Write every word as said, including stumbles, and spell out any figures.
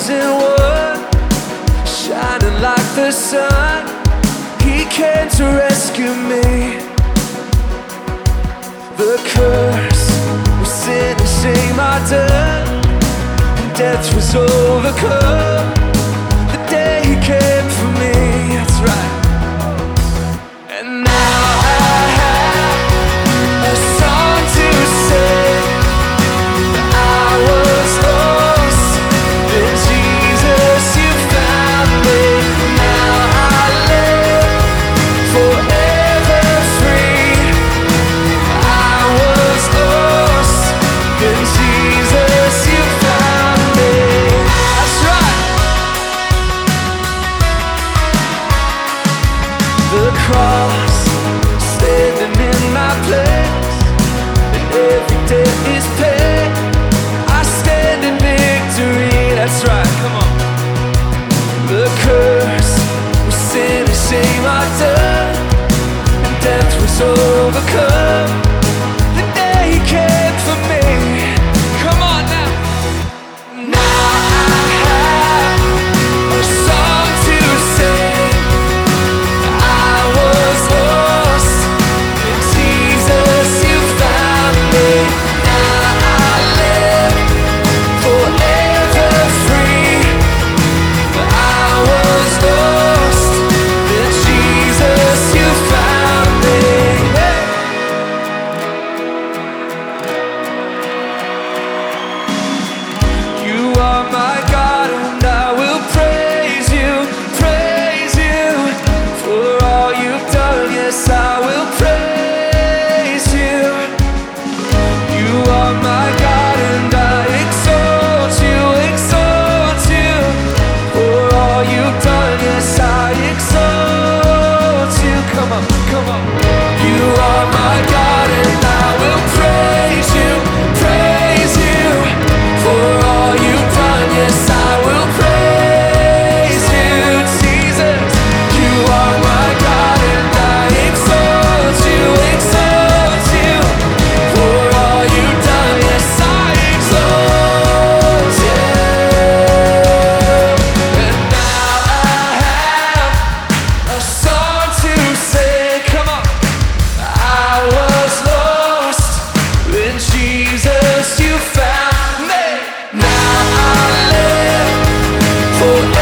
risen one, shining like the sun. He came to rescue me. The curse of sin and shame I done, death was overcome the day he came for me. That's right. And now I have a song to sing. I was lost, then Jesus, you found me. Now I live forever free. I was lost, then Jesus, you found me. That's right. The cross standing in my place, and every day is paid. I stand in victory. That's right, come on. The curse of sin and shame I done, and death was overcome the day he came for me. Come on now. Now I have a song to sing. I was lost, and Jesus, you found me. Now I live forever free. I was lost, and Jesus, you found me. Hey. You are my God, and I will praise you, praise you for all you've done. Yes, I will praise you. You are my God, and I exalt you, exalt you for all you've done. Yes, I exalt you. Come on, come on. You are my God, and I will praise you, praise you for all you've done. Yes, I will praise you, Jesus. You are my God, and I exalt you, exalt you for all you've done. Yes, I exalt you. And now I have a song to sing. Come on. I was lost, when Jesus, you found me. Now I live forever.